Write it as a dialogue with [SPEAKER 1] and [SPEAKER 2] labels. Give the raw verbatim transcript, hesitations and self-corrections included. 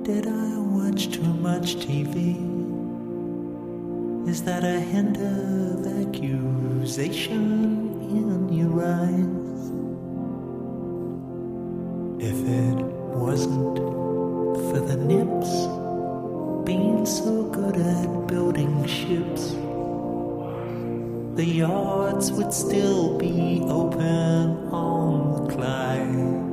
[SPEAKER 1] Did I watch too much T V? Is that a hint of accusation in your eyes? If it wasn't for the nips being so good at building ships, the yards would still be open on the Clyde.